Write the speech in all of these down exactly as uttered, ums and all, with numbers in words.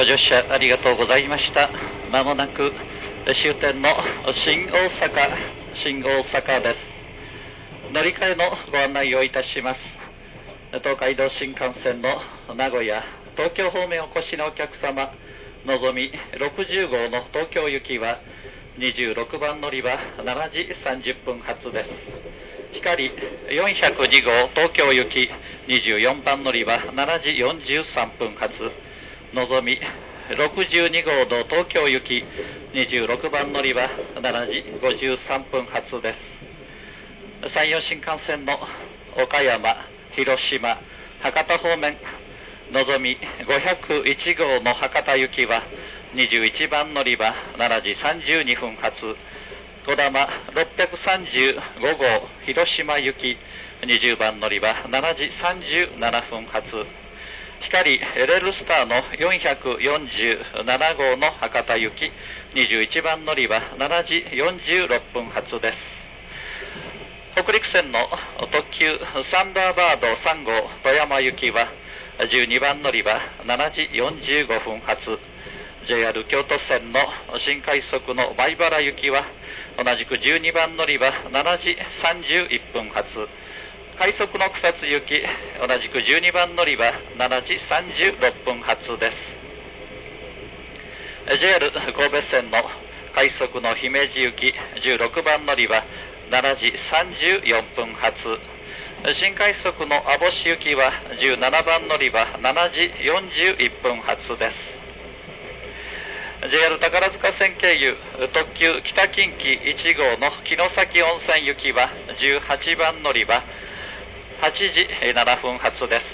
ご乗車ありがとうございました。まもなく終点の新大阪、新大阪です。乗り換えのご案内をいたします。東海道新幹線の名古屋、東京方面お越しのお客様、のぞみろくじゅうごうの東京行きはにじゅうろくばん乗り場しちじさんじゅっぷん発です。光よんひゃくにごう東京行きにじゅうよんばん乗り場しちじよんじゅうさんぷん発、のぞみろくじゅうにごうの東京行きにじゅうろくばん乗り場しちじごじゅうさんぷん発です。山陽新幹線の岡山、広島、博多方面、のぞみごひゃくいちごうの博多行きはにじゅういちばん乗り場しちじさんじゅうにふん発、こだまろっぴゃくさんじゅうごごう広島行きにじゅうばん乗り場しちじさんじゅうななふん発、光レールスターのよんひゃくよんじゅうななごうの博多行きにじゅういちばん乗り場しちじよんじゅうろっぷん発です。北陸線の特急サンダーバードさんごう富山行きはじゅうにばん乗り場しちじよんじゅうごふん発、 ジェイアール 京都線の新快速の米原行きは同じくじゅうにばん乗り場しちじさんじゅういっぷん発、快速の草津行き同じくじゅうにばん乗り場しちじさんじゅうろっぷん発です。 ジェイアール 神戸線の快速の姫路行きじゅうろくばん乗り場しちじさんじゅうよんぷん発、新快速の網干行きはじゅうななばん乗り場しちじよんじゅういっぷん発です。 ジェイアール 宝塚線経由特急北近畿いちごうの城崎温泉行きはじゅうはちばん乗り場はちじななふん発です。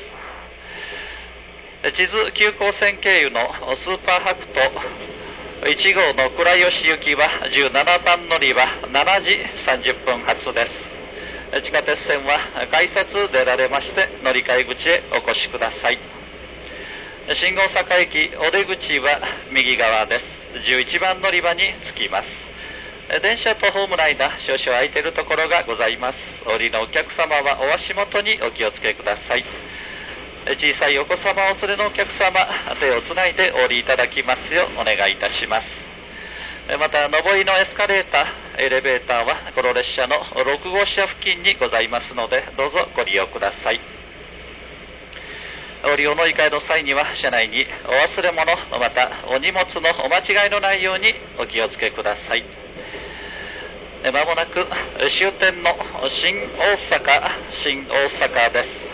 智頭急行線経由のスーパーはくといちごうの倉吉行きはじゅうななばん乗り場しちじさんじゅっぷん発です。地下鉄線は改札出られまして乗り換え口へお越しください。新大阪駅お出口は右側です。じゅういちばん乗り場に着きます。電車とホームの間少々空いているところがございます。お降りのお客様はお足元にお気をつけください。小さいお子様をお連れのお客様、手をつないでお降りいただきますようお願いいたします。また上りのエスカレーター、エレベーターはこの列車のろくごうしゃ付近にございますので、どうぞご利用ください。お利用乗り換えの際には車内にお忘れ物またお荷物のお間違いのないようにお気をつけください。まもなく終点の新大阪、新大阪です。